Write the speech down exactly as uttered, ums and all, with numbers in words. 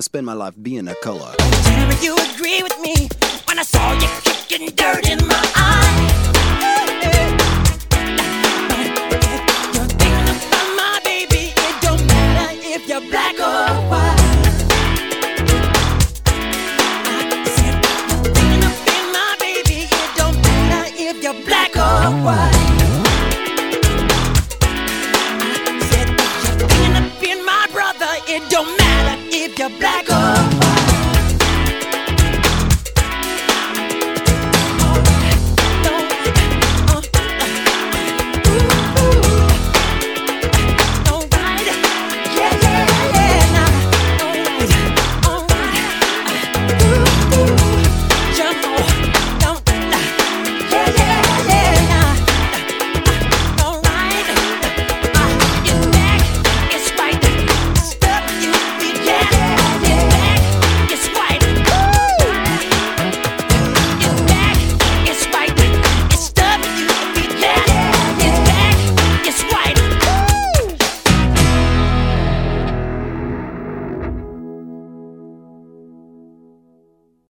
spend my life being a color. Tell me you agree with me when I saw you kicking dirt in my eye. You're thinking about my baby. It don't matter if you're black or white. I said you're thinking about my baby. It don't matter if you're black or white.